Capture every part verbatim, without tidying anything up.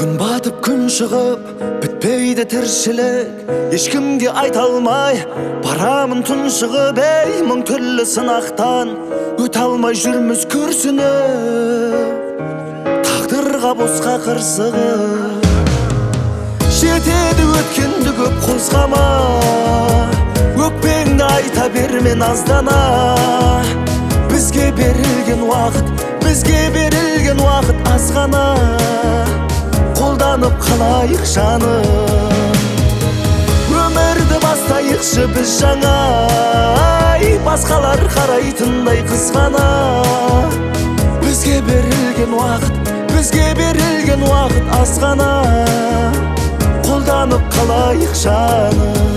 Күн батып күн шығып бітпейді тіршілік, ешкімге айта алмай барамын тұншығып. Ей, мың түрлі сынақтан өте алмай жүрміз күрсініп, тағдырға босқа қырсығып. Жетеді өткенді көп қозғама, өкпеңді айта берме наздана. Бізге берілген уақыт, бізге берілген уақыт аз ғана. Қолданып қалайық жаным, өмірді бастайықшы біз жаңа. Ай, басқалар қарайтындай қызғана. Бізге берілген уақыт, бізге берілген уақыт аз ғана. Қолданып қалайық жаным.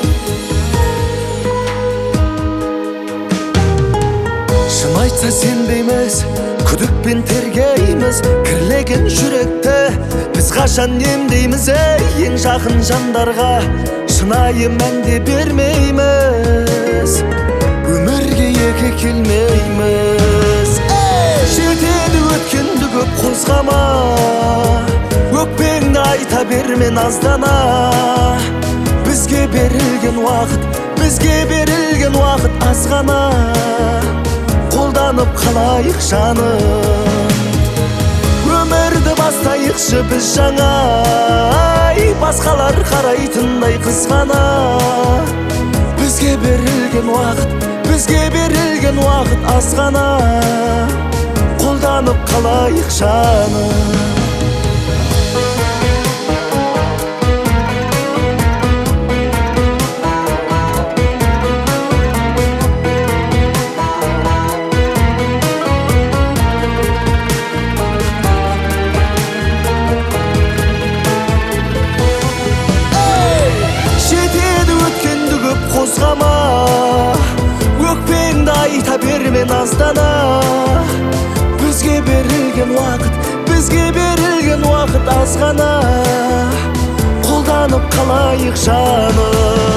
Шын айтса сенбейміз, күдікпен тергейміз кірлеген жүректі біз қашан емдейміз. Ей, ең жақын жандарға шынайы мәнде бермейміз, өмірге екі келмейміз. Жетеді өткенді көп қозғама, өкпеңді айта берме наздана. Бізге берілген уақыт, бізге берілген уақыт аз ғана. Қолданып қалайық жаным, өмірді бастайықшы біз жаңа. Ай, басқалар қарайтындай қызғана. Бізге берілген уақыт, бізге берілген уақыт аз ғана. Қолданып қалайық жаным. Қозғама, өкпеңді айта берме наздана. Бізге берілген уақыт, бізге берілген уақыт аз ғана. Қолданып қалайық жаным,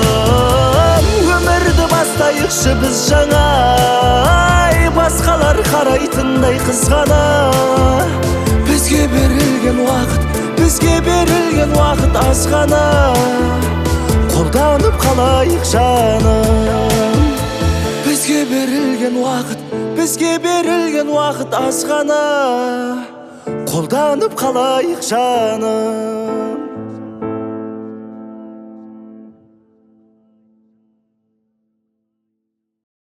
өмірді бастайықшы біз жаңа. Ай, басқалар қарайтындай қызғана. Бізге берілген уақыт, бізге берілген уақыт аз ғана. Қолданып қалайық жаным, бізге берілген уақыт, бізге берілген уақыт аз ғана. Қолданып қалайық жаным.